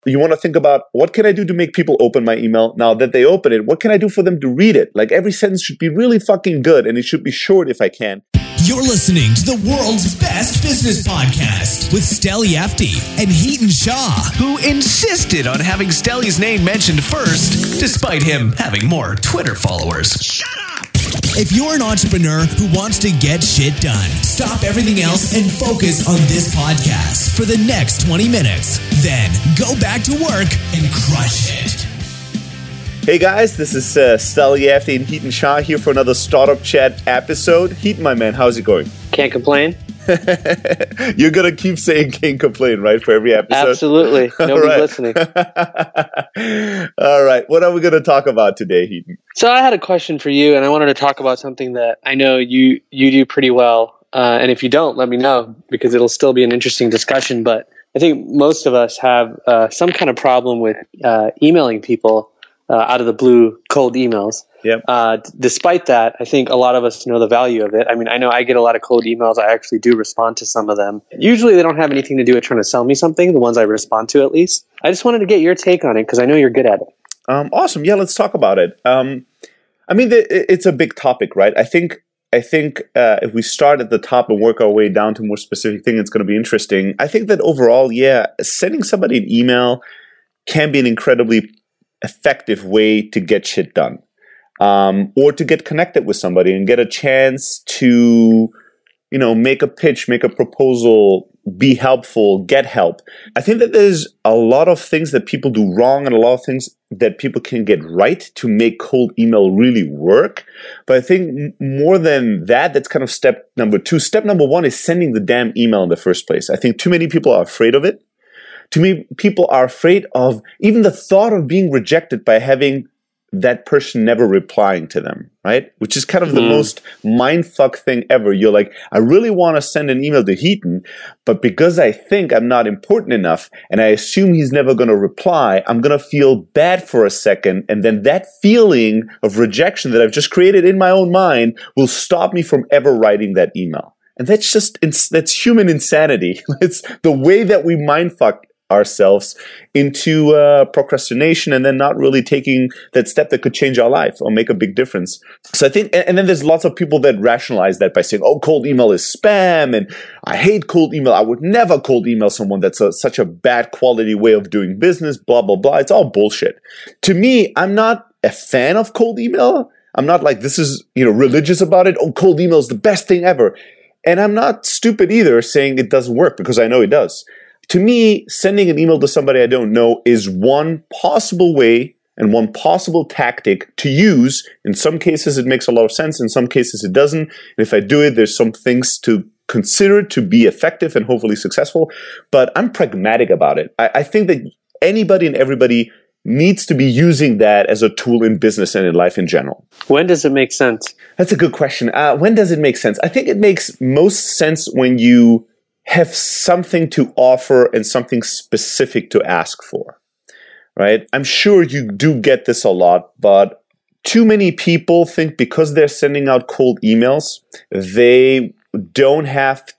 You want to think about, what can I do to make people open my email? Now that they open it, what can I do for them to read it? Like, every sentence should be really fucking good, and it should be short if I can. You're listening to the world's best business podcast with Steli Efti and Hiten Shah, who insisted on having Steli's name mentioned first, despite him having more Twitter followers. Shut up! If you're an entrepreneur who wants to get shit done, stop everything else and focus on this podcast for the next 20 minutes. Then go back to work and crush it. Hey guys, this is Steli Efti and Hiten Shah here for another Startup Chat episode. Hiten, my man, how's it going? Can't complain. You're going to keep saying can't complain, right, for every episode? Absolutely. Nobody's listening. All right. What are we going to talk about today, Hiten? So I had a question for you, and I wanted to talk about something that I know you do pretty well. And if you don't, let me know, because it'll still be an interesting discussion. But I think most of us have some kind of problem with emailing people out of the blue, cold emails. Yep. Despite that, I think a lot of us know the value of it. I mean, I know I get a lot of cold emails. I actually do respond to some of them. Usually they don't have anything to do with trying to sell me something, the ones I respond to at least. I just wanted to get your take on it because I know you're good at it. Awesome. Yeah, let's talk about it. I mean, it's a big topic, right? I think if we start at the top and work our way down to more specific thing, it's going to be interesting. I think that overall, yeah, sending somebody an email can be an incredibly effective way to get shit done, or to get connected with somebody and get a chance to, make a pitch, make a proposal, be helpful, get help. I think that there's a lot of things that people do wrong and a lot of things that people can get right to make cold email really work. But I think more than that, that's kind of step number two. Step number one is sending the damn email in the first place. I think too many people are afraid of it. Too many people are afraid of even the thought of being rejected by having that person never replying to them, right? Which is kind of the most mindfuck thing ever. You're like, I really want to send an email to Hiten, but because I think I'm not important enough and I assume he's never going to reply, I'm going to feel bad for a second. And then that feeling of rejection that I've just created in my own mind will stop me from ever writing that email. And that's human insanity. It's the way that we mindfuck ourselves into procrastination and then not really taking that step that could change our life or make a big difference. So I think, and then there's lots of people that rationalize that by saying, oh, cold email is spam and I hate cold email. I would never cold email someone. That's such a bad quality way of doing business, blah, blah, blah. It's all bullshit. To me, I'm not a fan of cold email. I'm not like, this is, religious about it. Oh, cold email is the best thing ever. And I'm not stupid either saying it doesn't work because I know it does. To me, sending an email to somebody I don't know is one possible way and one possible tactic to use. In some cases, it makes a lot of sense. In some cases, it doesn't. And if I do it, there's some things to consider to be effective and hopefully successful. But I'm pragmatic about it. I think that anybody and everybody needs to be using that as a tool in business and in life in general. When does it make sense? That's a good question. When does it make sense? I think it makes most sense when you have something to offer and something specific to ask for, right? I'm sure you do get this a lot, but too many people think because they're sending out cold emails, they don't have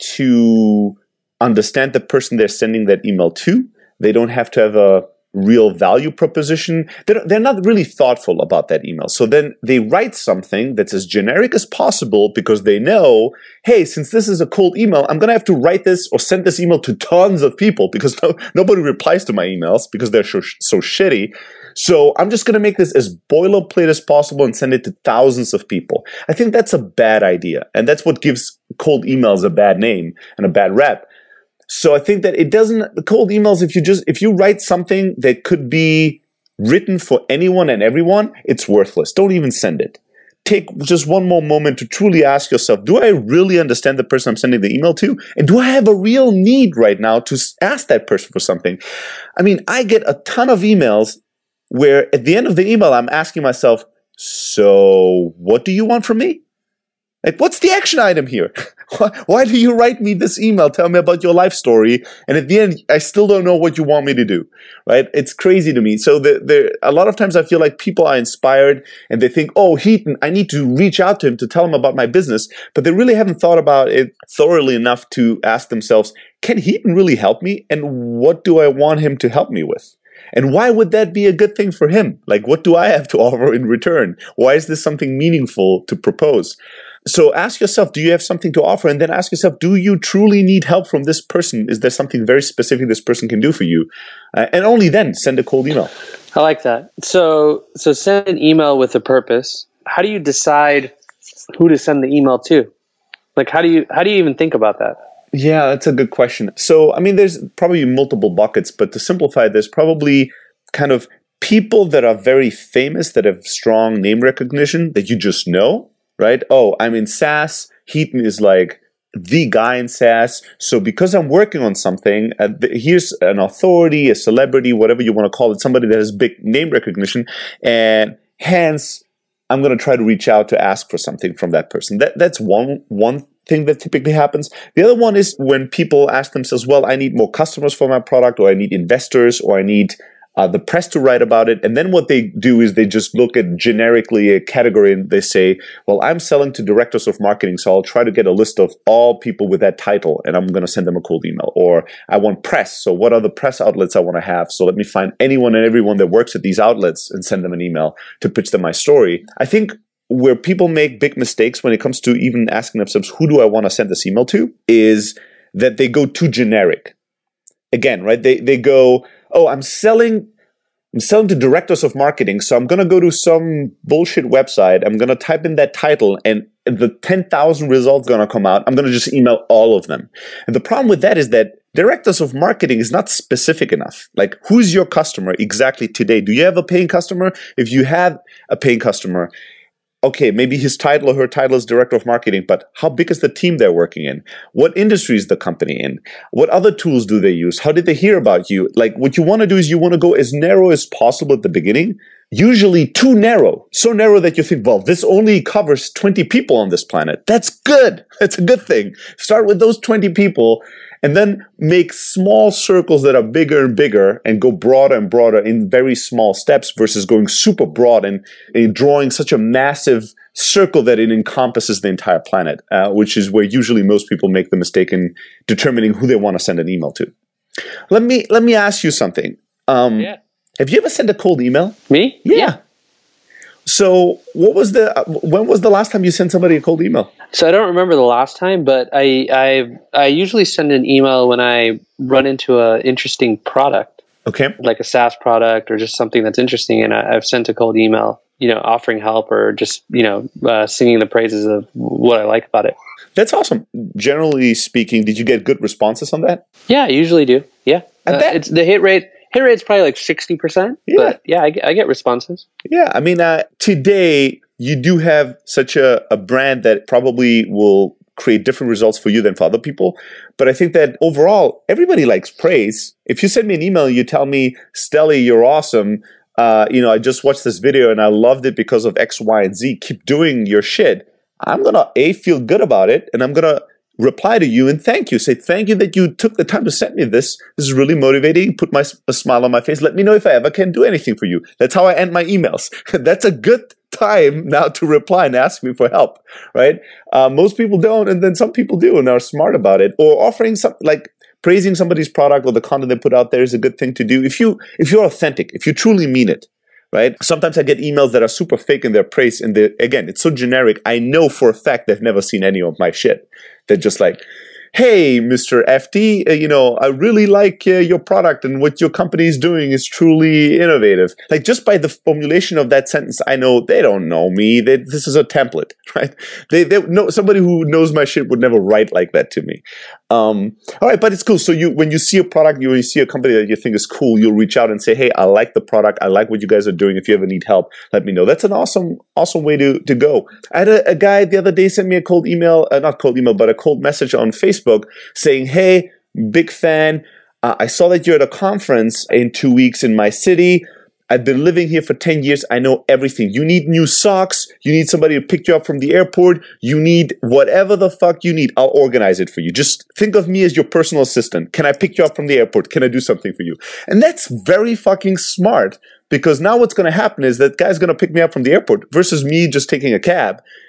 to understand the person they're sending that email to. They don't have to have a real value proposition. They're not really thoughtful about that email. So then they write something that's as generic as possible because they know, hey, since this is a cold email, I'm going to have to write this or send this email to tons of people because nobody replies to my emails because they're so shitty. So I'm just going to make this as boilerplate as possible and send it to thousands of people. I think that's a bad idea. And that's what gives cold emails a bad name and a bad rep. So I think that the cold emails, if you write something that could be written for anyone and everyone, it's worthless. Don't even send it. Take just one more moment to truly ask yourself, do I really understand the person I'm sending the email to? And do I have a real need right now to ask that person for something? I mean, I get a ton of emails where at the end of the email, I'm asking myself, so what do you want from me? Like, what's the action item here? Why do you write me this email? Tell me about your life story. And at the end, I still don't know what you want me to do, right? It's crazy to me. So a lot of times I feel like people are inspired and they think, oh, Hiten, I need to reach out to him to tell him about my business. But they really haven't thought about it thoroughly enough to ask themselves, can Hiten really help me? And what do I want him to help me with? And why would that be a good thing for him? Like, what do I have to offer in return? Why is this something meaningful to propose? So ask yourself, do you have something to offer? And then ask yourself, do you truly need help from this person? Is there something very specific this person can do for you? And only then send a cold email. I like that. So send an email with a purpose. How do you decide who to send the email to? Like, how do you even think about that? Yeah, that's a good question. So, I mean, there's probably multiple buckets, but to simplify, there's probably kind of people that are very famous, that have strong name recognition that you just know. Right? Oh, I'm in SaaS. Heaton is like the guy in SaaS. So because I'm working on something, here's an authority, a celebrity, whatever you want to call it, somebody that has big name recognition. And hence, I'm going to try to reach out to ask for something from that person. That's one thing that typically happens. The other one is when people ask themselves, well, I need more customers for my product, or I need investors, or I need the press to write about it. And then what they do is they just look at generically a category and they say, well, I'm selling to directors of marketing, so I'll try to get a list of all people with that title and I'm going to send them a cold email. Or I want press, so what are the press outlets I want to have? So let me find anyone and everyone that works at these outlets and send them an email to pitch them my story. I think where people make big mistakes when it comes to even asking themselves, who do I want to send this email to, is that they go too generic. Again, right? They go, oh, I'm selling to directors of marketing, so I'm going to go to some bullshit website. I'm going to type in that title, and the 10,000 results going to come out. I'm going to just email all of them. And the problem with that is that directors of marketing is not specific enough. Like, who's your customer exactly today? Do you have a paying customer? If you have a paying customer, okay, maybe his title or her title is director of marketing, but how big is the team they're working in? What industry is the company in? What other tools do they use? How did they hear about you? Like, what you want to do is you want to go as narrow as possible at the beginning, usually too narrow, so narrow that you think, well, this only covers 20 people on this planet. That's good. That's a good thing. Start with those 20 people and then make small circles that are bigger and bigger and go broader and broader in very small steps versus going super broad and drawing such a massive circle that it encompasses the entire planet, which is where usually most people make the mistake in determining who they want to send an email to. Let me ask you something. Yeah. Have you ever sent a cold email? Me? Yeah. So when was the last time you sent somebody a cold email? So I don't remember the last time, but I usually send an email when I run into an interesting product. Okay. Like a SaaS product or just something that's interesting. And I've sent a cold email, offering help or just, singing the praises of what I like about it. That's awesome. Generally speaking, did you get good responses on that? Yeah, I usually do. Yeah. It's the hit rate. Hit rate's probably like 60%, but yeah, I get responses. Yeah, I mean, today you do have such a brand that probably will create different results for you than for other people. But I think that overall, everybody likes praise. If you send me an email, you tell me, Stelly, you're awesome. I just watched this video and I loved it because of X, Y, and Z. Keep doing your shit. I'm going to, feel good about it, and I'm going to reply to you and thank you. Say, thank you that you took the time to send me this. This is really motivating. Put a smile on my face. Let me know if I ever can do anything for you. That's how I end my emails. That's a good time now to reply and ask me for help, right? Most people don't, and then some people do and are smart about it. Or offering something like praising somebody's product or the content they put out there is a good thing to do. If you're authentic, if you truly mean it, right? Sometimes I get emails that are super fake in their praise, and again, it's so generic. I know for a fact they've never seen any of my shit. They're just like, hey, Mr. FD, I really like your product, and what your company is doing is truly innovative. Like, just by the formulation of that sentence, I know they don't know me. This is a template, right? They know somebody who knows my shit would never write like that to me. All right, but it's cool. So when you see a product, when you see a company that you think is cool, you'll reach out and say, hey, I like the product. I like what you guys are doing. If you ever need help, let me know. That's an awesome way to go. I had a guy the other day send me a cold email, not cold email, but a cold message on Facebook saying, hey, big fan. I saw that you're at a conference in 2 weeks in my city. I've been living here for 10 years. I know everything. You need new socks. You need somebody to pick you up from the airport. You need whatever the fuck you need. I'll organize it for you. Just think of me as your personal assistant. Can I pick you up from the airport? Can I do something for you? And that's very fucking smart, because now what's going to happen is that guy's going to pick me up from the airport versus me just taking a cab.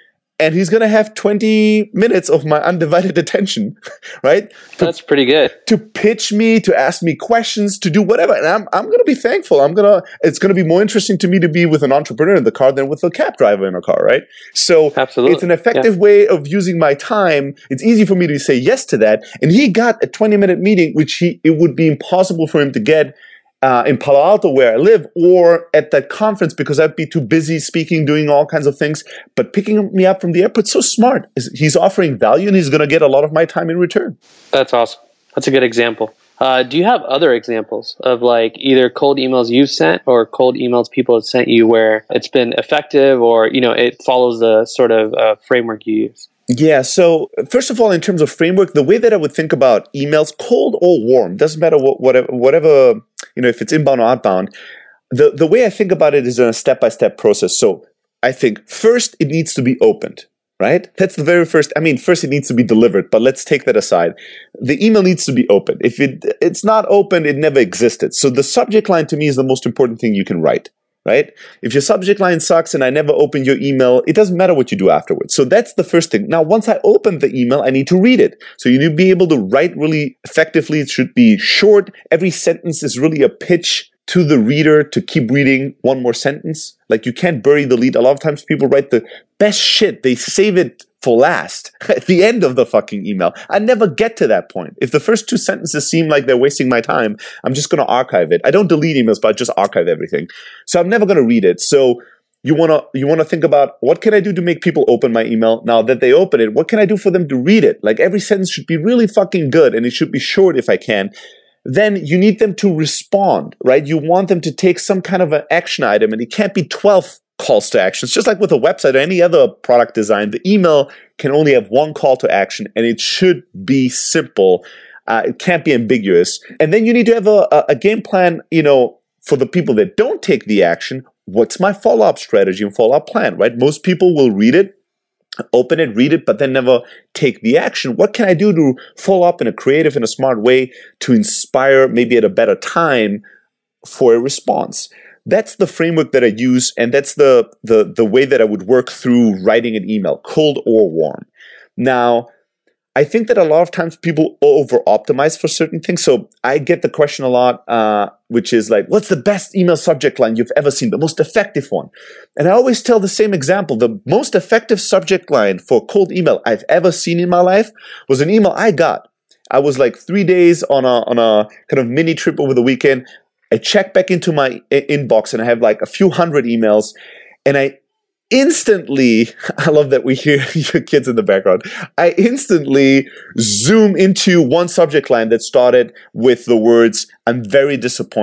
and he's going to have 20 minutes of my undivided attention, right? That's pretty good. To pitch me, to ask me questions, to do whatever. And I'm going to be thankful. It's going to be more interesting to me to be with an entrepreneur in the car than with a cab driver in a car, right? So Absolutely. It's an effective way of using my time. It's easy for me to say yes to that. And he got a 20-minute meeting, which it would be impossible for him to get in Palo Alto, where I live, or at that conference, because I'd be too busy speaking, doing all kinds of things. But picking me up from the airport, so smart. He's offering value, and he's going to get a lot of my time in return. That's awesome. That's a good example. Do you have other examples of like either cold emails you've sent or cold emails people have sent you where it's been effective, or it follows the sort of framework you use? Yeah. So first of all, in terms of framework, the way that I would think about emails, cold or warm, doesn't matter whatever, if it's inbound or outbound, the way I think about it is in a step-by-step process. So I think first it needs to be opened, right? That's the very first. First it needs to be delivered, but let's take that aside. The email needs to be opened. If it's not opened, it never existed. So the subject line to me is the most important thing you can write. Right? If your subject line sucks and I never open your email, it doesn't matter what you do afterwards. So that's the first thing. Now, once I open the email, I need to read it. So you need to be able to write really effectively. It should be short. Every sentence is really a pitch to the reader to keep reading one more sentence. Like, you can't bury the lead. A lot of times people write the best shit. They save it for last at the end of the fucking email. I never get to that point. If the first two sentences seem like they're wasting my time, I'm just going to archive it. I don't delete emails, but I just archive everything. So I'm never going to read it. So you want to think about, what can I do to make people open my email? Now that they open it, what can I do for them to read it? Like, every sentence should be really fucking good, and it should be short if I can. Then you need them to respond, right? You want them to take some kind of an action item, and it can't be 12 calls to action. It's just like with a website or any other product design. The email can only have one call to action, and it should be simple. It can't be ambiguous. And then you need to have a game plan, for the people that don't take the action. What's my follow-up strategy and follow-up plan, right? Most people will read it, open it, read it, but then never take the action. What can I do to follow up in a creative and a smart way to inspire, maybe at a better time, for a response? That's the framework that I use, and that's the way that I would work through writing an email, cold or warm. Now, I think that a lot of times people over-optimize for certain things. So I get the question a lot, which is like, what's the best email subject line you've ever seen, the most effective one? And I always tell the same example. The most effective subject line for cold email I've ever seen in my life was an email I got. I was like 3 days on a kind of mini trip over the weekend. I check back into my inbox and I have like a few hundred emails, and I instantly, I love that we hear your kids in the background, I instantly zoom into one subject line that started with the words, "I'm very disappointed, ...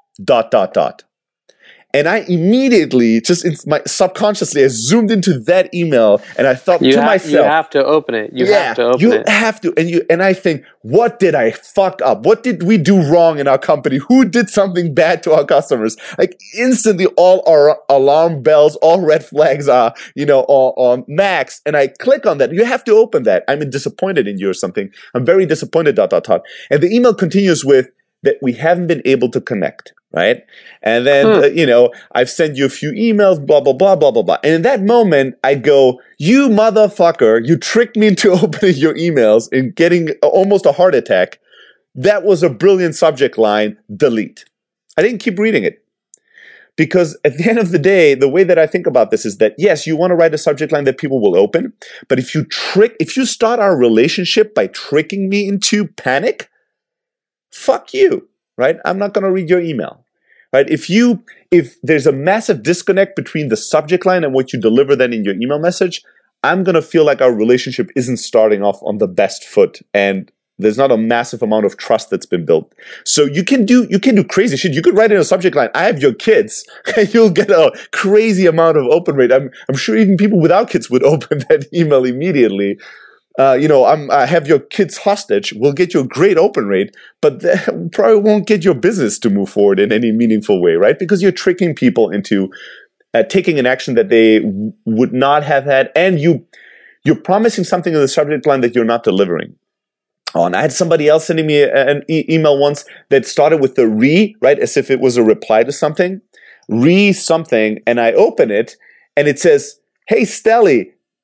And I immediately, subconsciously, I zoomed into that email, and I thought to myself, you have to open it. You have to open it. You have to. And I think, what did I fuck up? What did we do wrong in our company? Who did something bad to our customers? Like, instantly, all our alarm bells, all red flags are, on max. And I click on that. You have to open that. I'm disappointed in you or something. I'm very disappointed, ... And the email continues with that we haven't been able to connect. Right? And then, I've sent you a few emails, blah, blah, blah, blah, blah, blah. And in that moment, I go, you motherfucker, you tricked me into opening your emails and getting almost a heart attack. That was a brilliant subject line, delete. I didn't keep reading it. Because at the end of the day, the way that I think about this is that, yes, you want to write a subject line that people will open. But if you start our relationship by tricking me into panic, fuck you. Right? I'm not going to read your email. Right? If there's a massive disconnect between the subject line and what you deliver then in your email message, I'm going to feel like our relationship isn't starting off on the best foot, and there's not a massive amount of trust that's been built. So you can do crazy shit. You could write in a subject line, "I have your kids," and you'll get a crazy amount of open rate. I'm sure even people without kids would open that email immediately. I have your kids hostage, will get you a great open rate, but that probably won't get your business to move forward in any meaningful way, right? Because you're tricking people into taking an action that they would not have had, and you're promising something in the subject line that you're not delivering on. I had somebody else sending me an email once that started with the right, as if it was a reply to something, something, and I open it, and it says, "Hey, Stelly,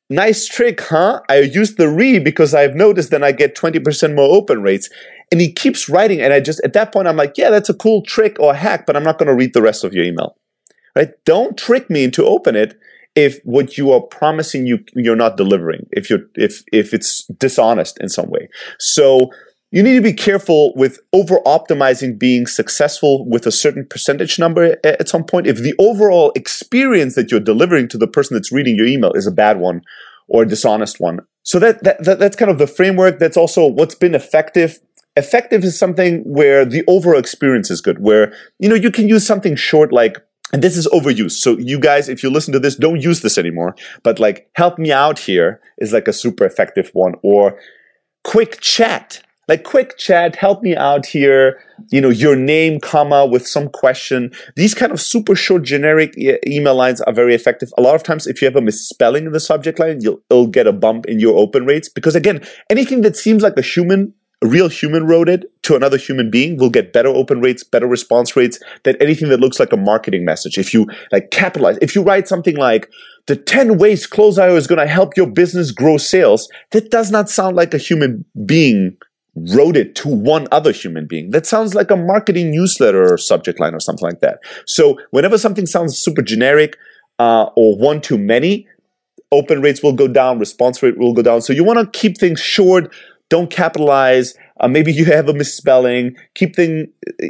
nice trick, huh? I used the re because I've noticed then I get 20% more open rates. And he keeps writing. And at that point, I'm like, yeah, that's a cool trick or hack, but I'm not going to read the rest of your email, right? Don't trick me into open it if what you are promising you're not delivering, if it's dishonest in some way. So you need to be careful with over-optimizing being successful with a certain percentage number at some point. If the overall experience that you're delivering to the person that's reading your email is a bad one or a dishonest one. So that's kind of the framework. That's also what's been effective. Effective is something where the overall experience is good, where, you can use something short like, and this is overused. So you guys, if you listen to this, don't use this anymore. But like, help me out here is like a super effective one. Or quick chat. Like quick chat, help me out here, your name, comma, with some question. These kind of super short generic email lines are very effective. A lot of times, if you have a misspelling in the subject line, it'll get a bump in your open rates. Because again, anything that seems like a real human wrote it to another human being will get better open rates, better response rates than anything that looks like a marketing message. If you like capitalize, if you write something like, the 10 ways Close.io is going to help your business grow sales, that does not sound like a human being wrote it to one other human being. That sounds like a marketing newsletter or subject line or something like that. So whenever something sounds super generic or one too many, open rates will go down, response rate will go down. So you want to keep things short. Don't capitalize. Maybe you have a misspelling. Keep things,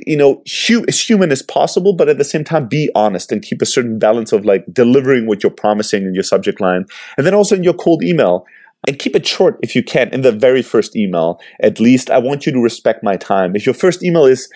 as human as possible, but at the same time, be honest and keep a certain balance of like delivering what you're promising in your subject line. And then also in your cold email. And keep it short if you can in the very first email. At least I want you to respect my time. If your first email is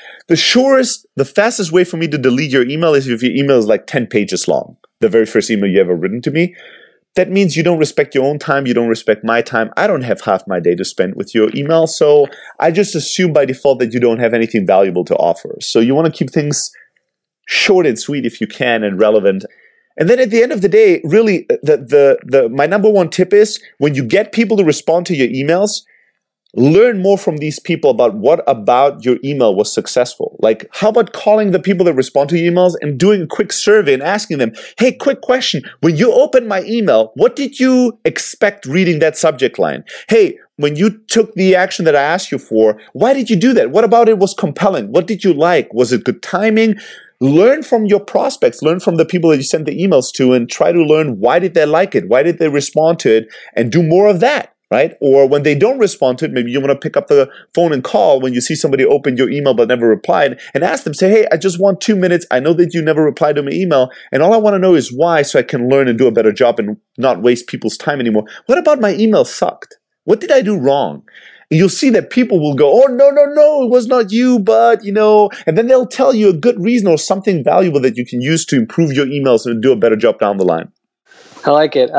the fastest way for me to delete your email is if your email is like 10 pages long, the very first email you ever written to me. That means you don't respect your own time. You don't respect my time. I don't have half my day to spend with your email. So I just assume by default that you don't have anything valuable to offer. So you want to keep things short and sweet if you can and relevant. And then at the end of the day, really, my number one tip is when you get people to respond to your emails, learn more from these people about what about your email was successful. Like, how about calling the people that respond to your emails and doing a quick survey and asking them, hey, quick question. When you opened my email, what did you expect reading that subject line? Hey, when you took the action that I asked you for, why did you do that? What about it was compelling? What did you like? Was it good timing? Learn from your prospects, learn from the people that you sent the emails to, and try to learn why did they like it? Why did they respond to it? And do more of that, right? Or when they don't respond to it, maybe you want to pick up the phone and call when you see somebody open your email but never replied and ask them, say, hey, I just want 2 minutes. I know that you never replied to my email, and all I want to know is why so I can learn and do a better job and not waste people's time anymore. What about my email sucked? What did I do wrong? You'll see that people will go, oh, no, it was not you, but, and then they'll tell you a good reason or something valuable that you can use to improve your emails and do a better job down the line. I like it.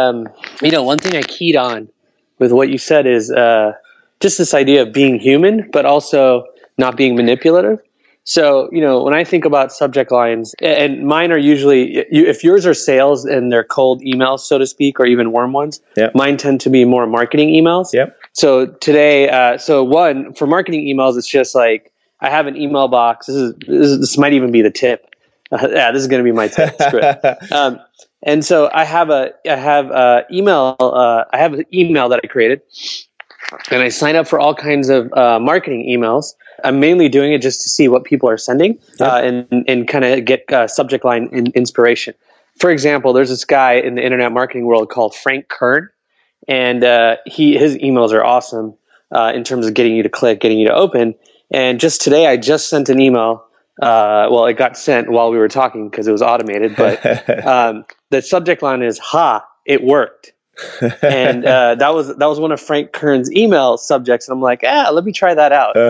One thing I keyed on with what you said is just this idea of being human, but also not being manipulative. So, when I think about subject lines, and mine are usually, if yours are sales and they're cold emails, so to speak, or even warm ones, yep. Mine tend to be more marketing emails. Yep. So today, for marketing emails, it's just like, I have an email box. This might even be the tip. This is going to be my tip script. And so I have an email that I created, and I sign up for all kinds of marketing emails. I'm mainly doing it just to see what people are sending and kind of get subject line inspiration. For example, there's this guy in the internet marketing world called Frank Kern, and his emails are awesome in terms of getting you to click, getting you to open. And just today, I just sent an email. It got sent while we were talking because it was automated, but the subject line is "Ha, it worked." And that was one of Frank Kern's email subjects, and I'm like, let me try that out.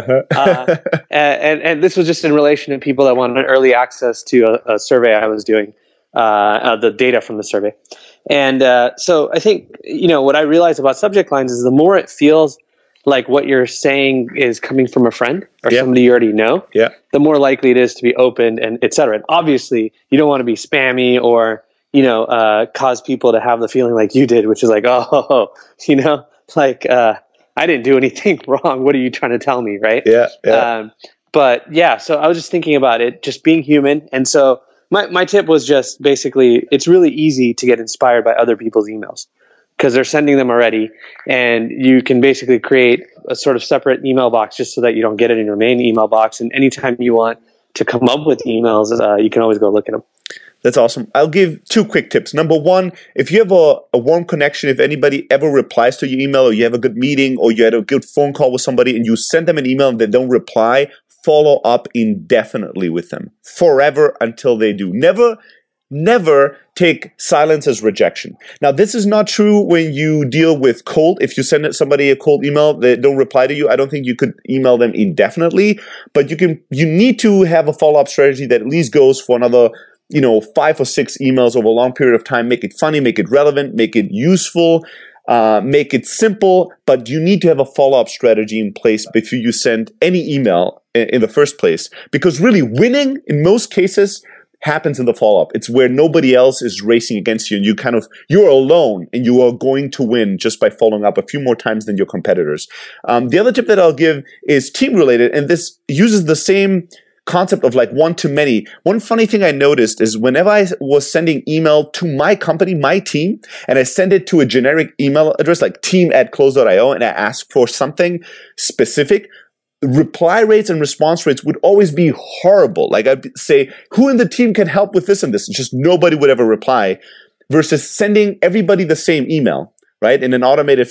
And this was just in relation to people that wanted early access to a survey I was doing, the data from the survey. And so I think what I realized about subject lines is the more it feels like what you're saying is coming from a friend or somebody you already know, the more likely it is to be opened and et cetera. And obviously, you don't want to be spammy or cause people to have the feeling like you did, which is like, I didn't do anything wrong. What are you trying to tell me, right? So I was just thinking about it, just being human. And so my tip was just basically, it's really easy to get inspired by other people's emails. because they're sending them already. And you can basically create a sort of separate email box just so that you don't get it in your main email box. And anytime you want to come up with emails, you can always go look at them. That's awesome. I'll give 2 quick tips. Number 1, if you have a warm connection, if anybody ever replies to your email, or you have a good meeting, or you had a good phone call with somebody and you send them an email and they don't reply, follow up indefinitely with them, forever until they do. Never take silence as rejection. Now, this is not true when you deal with cold. If you send somebody a cold email, they don't reply to you, I don't think you could email them indefinitely, but you need to have a follow-up strategy that at least goes for another 5 or 6 emails over a long period of time. Make it funny, make it relevant, make it useful, make it simple, but you need to have a follow-up strategy in place before you send any email in the first place. Because really, winning in most cases happens in the follow-up. It's where nobody else is racing against you, and you're alone, and you are going to win just by following up a few more times than your competitors. The other tip that I'll give is team-related, and this uses the same concept of like one-to-many. One funny thing I noticed is whenever I was sending email to my company, my team, and I send it to a generic email address like team@close.io, and I ask for something specific, reply rates and response rates would always be horrible. Like I'd say, who in the team can help with this and this? And just nobody would ever reply, versus sending everybody the same email, right? In an automated